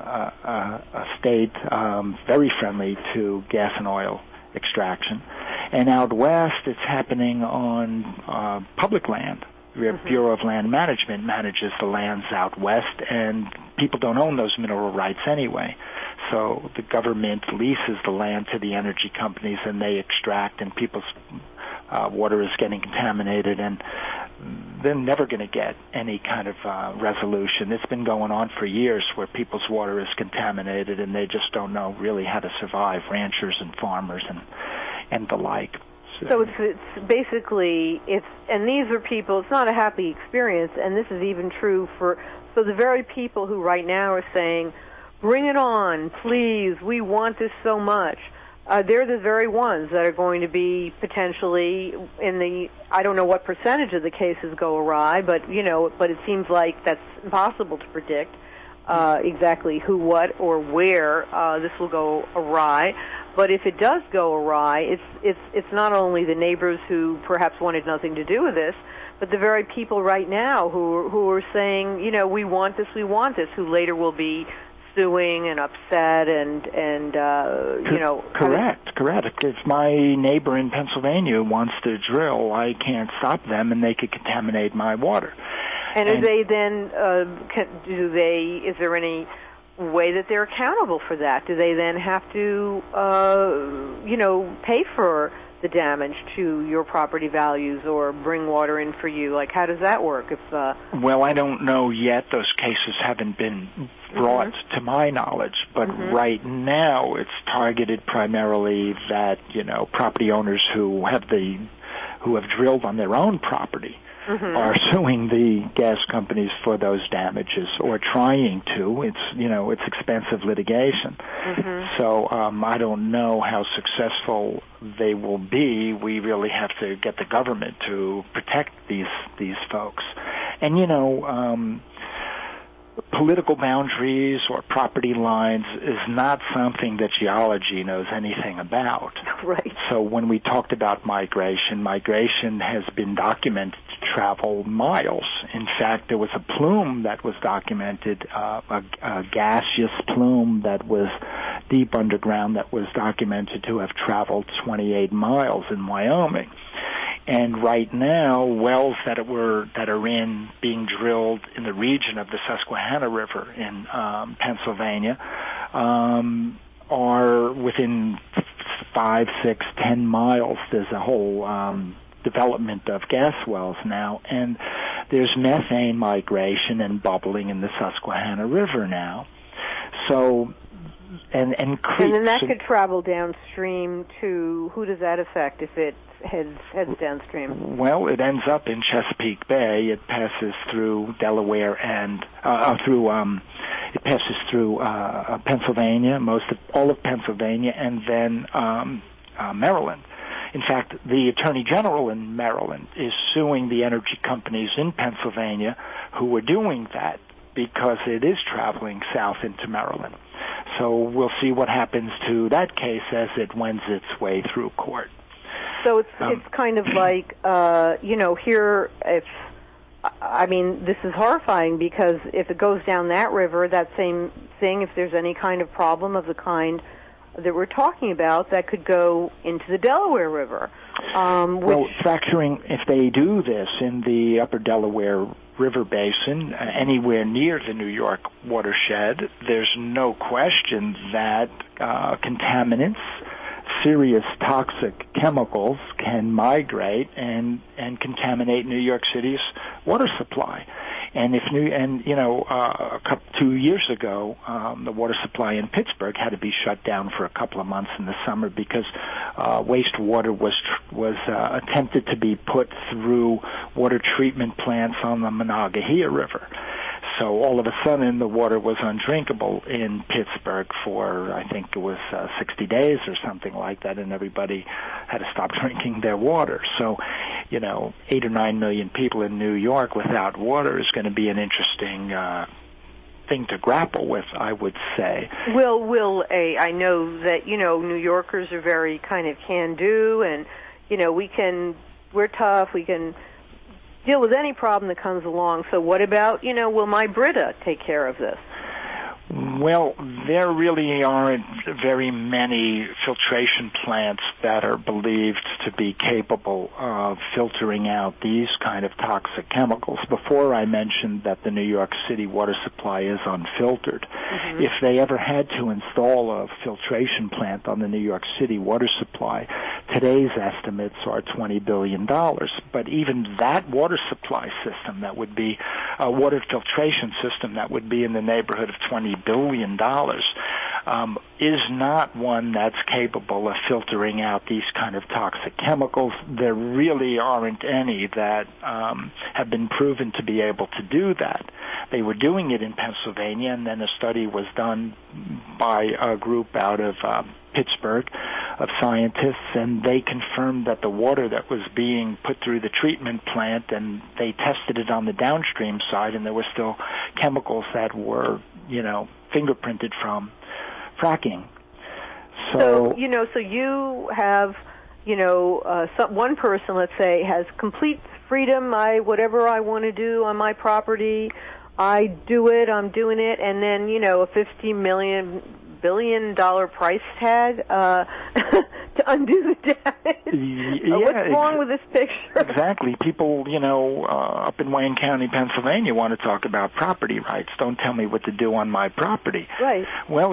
Speaker 4: a state very friendly to gas and oil extraction. And out west, it's happening on public land. The Bureau of Land Management manages the lands out west, and people don't own those mineral rights anyway. So the government leases the land to the energy companies, and they extract, and people's water is getting contaminated, and they're never going to get any kind of resolution. It's been going on for years where people's water is contaminated, and they just don't know really how to survive, ranchers and farmers and the like.
Speaker 3: So it's basically, and these are people, it's not a happy experience, and this is even true so the very people who right now are saying, bring it on, please, we want this so much, they're the very ones that are going to be potentially I don't know what percentage of the cases go awry, but it seems like that's impossible to predict exactly who, what, or where this will go awry. But if it does go awry, it's not only the neighbors who perhaps wanted nothing to do with this, but the very people right now who are saying, we want this, who later will be suing and upset and
Speaker 4: Correct. If my neighbor in Pennsylvania wants to drill, I can't stop them, and they could contaminate my water.
Speaker 3: And are they then? Is there any way that they're accountable for that? Do they then have to, pay for the damage to your property values or bring water in for you? Like, how does that work?
Speaker 4: Well, I don't know yet. Those cases haven't been brought to my knowledge, but right now it's targeted primarily that property owners who have drilled on their own property are suing the gas companies for those damages, or trying to. It's expensive litigation. So I don't know how successful they will be. We really have to get the government to protect these folks. And political boundaries or property lines is not something that geology knows anything about.
Speaker 3: Right.
Speaker 4: So when we talked about migration has been documented to travel miles. In fact, there was a plume that was documented, a gaseous plume that was deep underground that was documented to have traveled 28 miles in Wyoming. And right now, wells that are being drilled in the region of the Susquehanna River in Pennsylvania are within 5, 6, 10 miles. There's a whole development of gas wells now, and there's methane migration and bubbling in the Susquehanna River now. So, and creeks.
Speaker 3: And then that could travel downstream to, who does that affect if it heads downstream?
Speaker 4: Well, it ends up in Chesapeake Bay. It passes through Delaware and it passes through Pennsylvania, all of Pennsylvania, and then Maryland. In fact, the Attorney General in Maryland is suing the energy companies in Pennsylvania who are doing that, because it is traveling south into Maryland. So we'll see what happens to that case as it wends its way through court.
Speaker 3: So it's kind of like, here, this is horrifying, because if it goes down that river, that same thing, if there's any kind of problem of the kind that we're talking about, that could go into the Delaware River.
Speaker 4: Fracturing, if they do this in the upper Delaware River Basin, anywhere near the New York watershed, there's no question that contaminants, serious toxic chemicals, can migrate and contaminate New York City's water supply. And 2 years ago, the water supply in Pittsburgh had to be shut down for a couple of months in the summer because wastewater was attempted to be put through water treatment plants on the Monongahela River. So all of a sudden, the water was undrinkable in Pittsburgh for, I think it was 60 days or something like that, and everybody had to stop drinking their water. So, 8 or 9 million people in New York without water is going to be an interesting thing to grapple with, I would say.
Speaker 3: I know that, New Yorkers are very kind of can-do, and, we're tough, we can deal with any problem that comes along. So what about, will my Brita take care of this?
Speaker 4: Well, there really aren't very many filtration plants that are believed to be capable of filtering out these kind of toxic chemicals. Before I mentioned that the New York City water supply is unfiltered. Mm-hmm. If they ever had to install a filtration plant on the New York City water supply, today's estimates are $20 billion. But even that water supply system, that would be a water filtration system that would be in the neighborhood of $20 billion, is not one that's capable of filtering out these kind of toxic chemicals. There really aren't any that have been proven to be able to do that. They were doing it in Pennsylvania, and then a study was done by a group out of Pittsburgh of scientists, and they confirmed that the water that was being put through the treatment plant, and they tested it on the downstream side, and there were still chemicals that were, fingerprinted from fracking. So you have, one person, let's say, has complete freedom. Whatever I want to do on my property, I do it. I'm doing it, and then a $50 billion price tag to undo the damage. What's wrong with this picture? Exactly. People, up in Wayne County, Pennsylvania, want to talk about property rights. Don't tell me what to do on my property.
Speaker 3: Right.
Speaker 4: Well,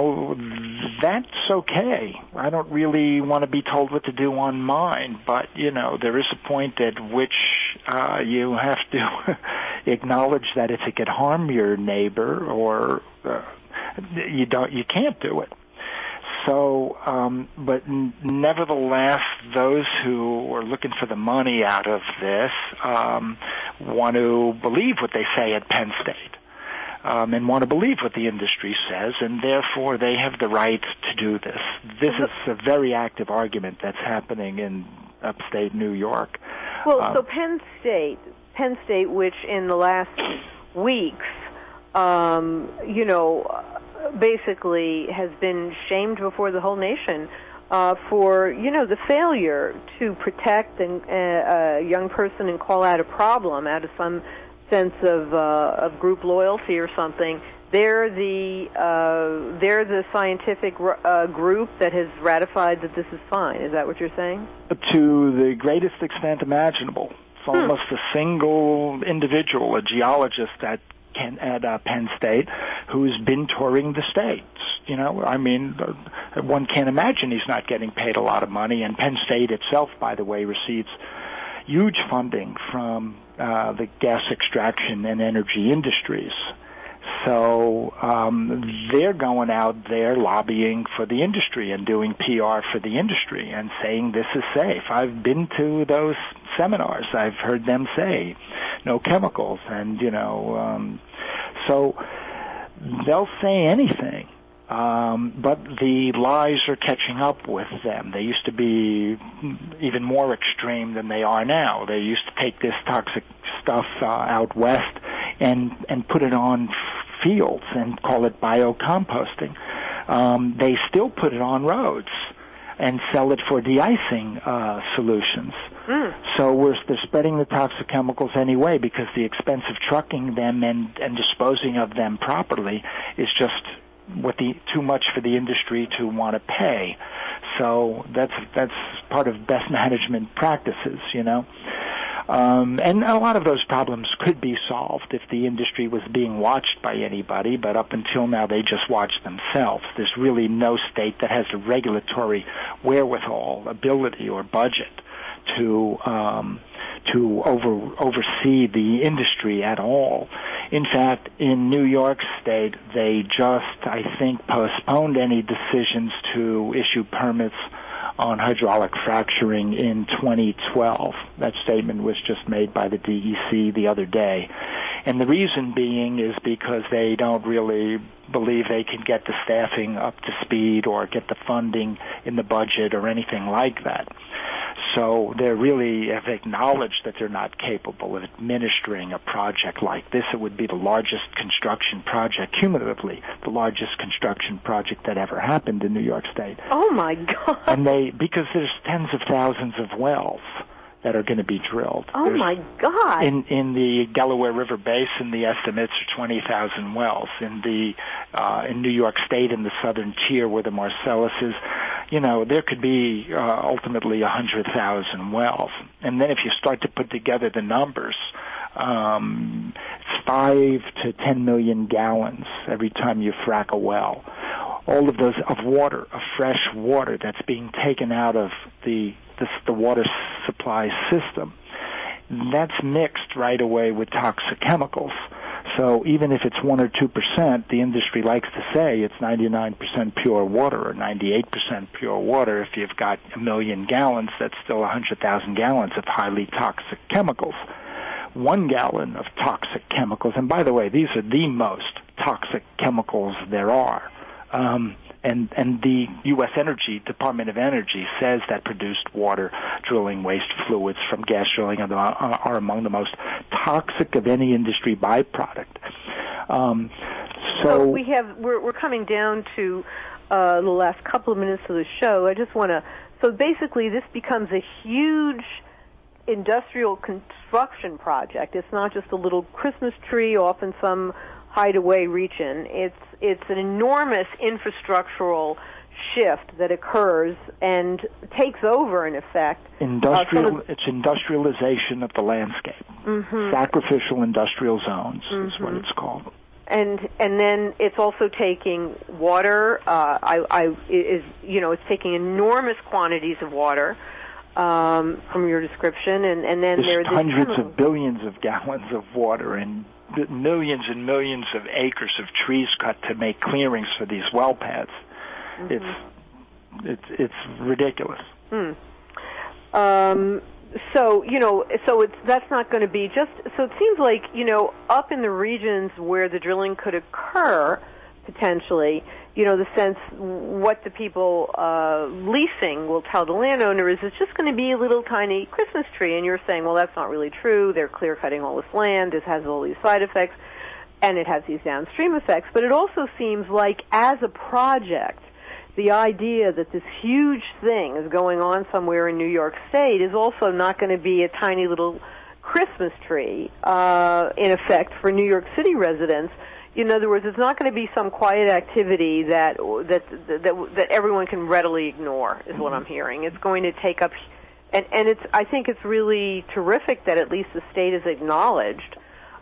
Speaker 4: that's okay. I don't really want to be told what to do on mine, but, there is a point at which you have to acknowledge that if it could harm your neighbor or you can't do it. So, but nevertheless, those who are looking for the money out of this want to believe what they say at Penn State, and want to believe what the industry says, and therefore they have the right to do this. This is a very active argument that's happening in upstate New York.
Speaker 3: Well, so Penn State, which in the last weeks, basically has been shamed before the whole nation for, the failure to protect a young person and call out a problem out of some sense of group loyalty or something. They're the scientific group that has ratified that this is fine. Is that what you're saying?
Speaker 4: To the greatest extent imaginable. It's almost a single individual, a geologist at Penn State, who's been touring the states. One can't imagine he's not getting paid a lot of money. And Penn State itself, by the way, receives huge funding from the gas extraction and energy industries. So they're going out there lobbying for the industry and doing PR for the industry and saying this is safe. I've been to those seminars. I've heard them say no chemicals, and so they'll say anything. But the lies are catching up with them. They used to be even more extreme than they are now. They used to take this toxic stuff out west and put it on fields and call it biocomposting. They still put it on roads and sell it for de-icing solutions. So they're spreading the toxic chemicals anyway, because the expense of trucking them and disposing of them properly is just too much for the industry to want to pay. So that's part of best management practices, And a lot of those problems could be solved if the industry was being watched by anybody, but up until now they just watch themselves. There's really no state that has the regulatory wherewithal, ability, or budget to oversee the industry at all. In fact, in New York State, they just, I think, postponed any decisions to issue permits on hydraulic fracturing in 2012. That statement was just made by the DEC the other day. And the reason being is because they don't really believe they can get the staffing up to speed or get the funding in the budget or anything like that. So they really have acknowledged that they're not capable of administering a project like this. It would be the largest construction project, cumulatively, the largest construction project that ever happened in New York State.
Speaker 3: Oh, my God.
Speaker 4: And because there's tens of thousands of wells that are going to be drilled.
Speaker 3: Oh, my God.
Speaker 4: In the Delaware River Basin, the estimates are 20,000 wells. In New York State, in the southern tier where the Marcellus is, there could be ultimately 100,000 wells. And then if you start to put together the numbers, it's 5 to 10 million gallons every time you frack a well. All of those of water, of fresh water that's being taken out of the water supply system. That's mixed right away with toxic chemicals. So even if it's 1 or 2%, the industry likes to say it's 99% pure water or 98% pure water. If you've got 1 million gallons, that's still 100,000 gallons of highly toxic chemicals. 1 gallon of toxic chemicals, and by the way, these are the most toxic chemicals there are. And the U.S. Department of Energy says that produced water, drilling waste fluids from gas drilling are among the most toxic of any industry byproduct.
Speaker 3: So we're coming down to the last couple of minutes of the show. I just want to. So basically, this becomes a huge industrial construction project. It's not just a little Christmas tree off in some hideaway region. It's an enormous infrastructural shift that occurs and takes over, in effect.
Speaker 4: It's industrialization of the landscape. Mm-hmm. Sacrificial industrial zones is what it's called.
Speaker 3: And then it's also taking water. It's taking enormous quantities of water from your description, and then there's
Speaker 4: hundreds of billions of gallons of water and millions and millions of acres of trees cut to make clearings for these well pads. Mm-hmm. It's ridiculous. That's not going to be just. So it seems like up in the regions where the drilling could occur, potentially, the sense what the people leasing will tell the landowner is it's just going to be a little tiny Christmas tree. And you're saying, well, that's not really true. They're clear-cutting all this land. This has all these side effects, and it has these downstream effects. But it also seems like, as a project, the idea that this huge thing is going on somewhere in New York State is also not going to be a tiny little Christmas tree, in effect, for New York City residents. In other words, it's not going to be some quiet activity that everyone can readily ignore, is what I'm hearing. It's going to take up, and I think it's really terrific that at least the state has acknowledged,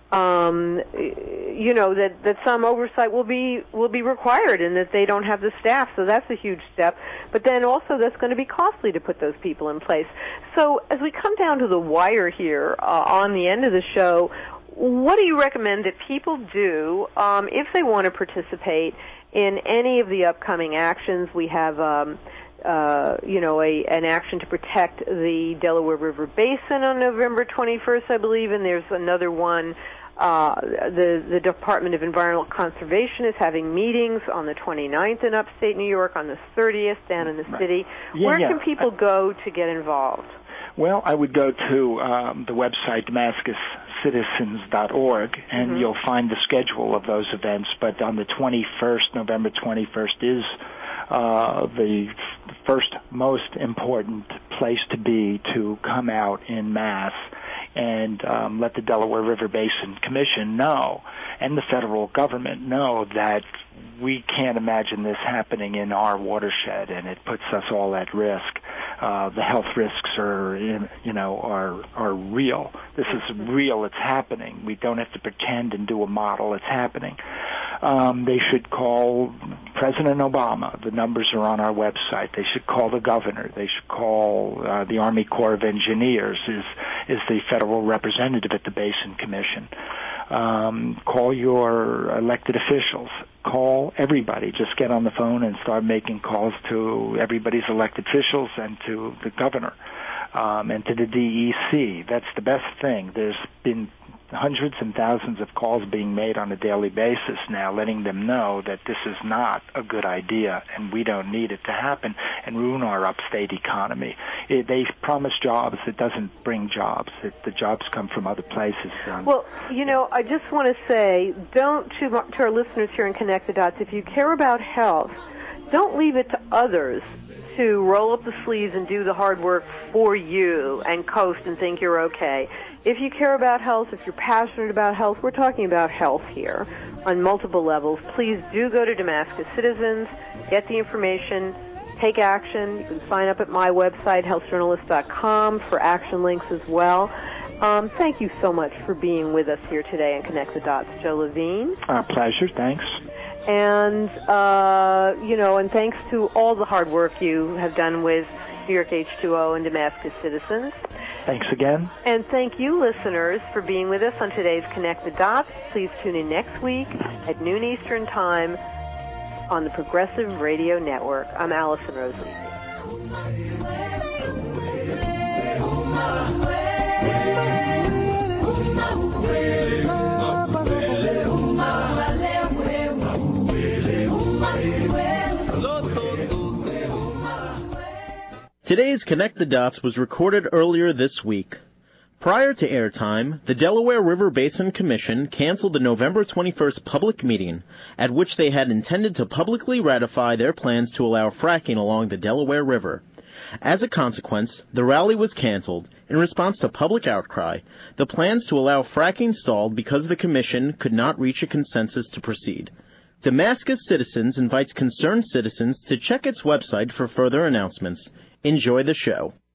Speaker 4: that some oversight will be required, and that they don't have the staff. So that's a huge step. But then also that's going to be costly to put those people in place. So as we come down to the wire here on the end of the show, what do you recommend that people do if they want to participate in any of the upcoming actions? We have, an action to protect the Delaware River Basin on November 21st, I believe, and there's another one. The Department of Environmental Conservation is having meetings on the 29th in upstate New York, on the 30th down in the city. Where can people go to get involved? Well, I would go to the website DamascusCitizens.org, and you'll find the schedule of those events. But on the 21st, November 21st, is the first most important place to be to come out in mass and let the Delaware River Basin Commission know, and the federal government know, that we can't imagine this happening in our watershed, and it puts us all at risk. The health risks are real. This is real. It's happening. We don't have to pretend and do a model. It's happening. They should call President Obama. The numbers are on our website. They should call the governor. They should call the Army Corps of Engineers, is the federal representative at the Basin Commission. Call your elected officials. Call everybody. Just get on the phone and start making calls to everybody's elected officials and to the governor and to the DEC. That's the best thing. There's been hundreds and thousands of calls being made on a daily basis now, letting them know that this is not a good idea and we don't need it to happen and ruin our upstate economy. They promise jobs. It doesn't bring jobs. The jobs come from other places.
Speaker 3: Well, I just want to say, to our listeners here in Connect the Dots, if you care about health, don't leave it to others to roll up the sleeves and do the hard work for you and coast and think you're okay. If you care about health, if you're passionate about health, we're talking about health here on multiple levels. Please do go to Damascus Citizens, get the information, take action. You can sign up at my website, healthjournalist.com, for action links as well. Thank you so much for being with us here today and Connect the Dots, Joe Levine.
Speaker 4: Pleasure, thanks.
Speaker 3: And, and thanks to all the hard work you have done with New York H2O and Damascus Citizens.
Speaker 4: Thanks again.
Speaker 3: And thank you, listeners, for being with us on today's Connect the Dots. Please tune in next week at noon Eastern Time on the Progressive Radio Network. I'm Allison Rose Levy.
Speaker 2: Today's Connect the Dots was recorded earlier this week. Prior to airtime, the Delaware River Basin Commission canceled the November 21st public meeting at which they had intended to publicly ratify their plans to allow fracking along the Delaware River. As a consequence, the rally was canceled in response to public outcry. The plans to allow fracking stalled because the commission could not reach a consensus to proceed. Damascus Citizens invites concerned citizens to check its website for further announcements. Enjoy the show.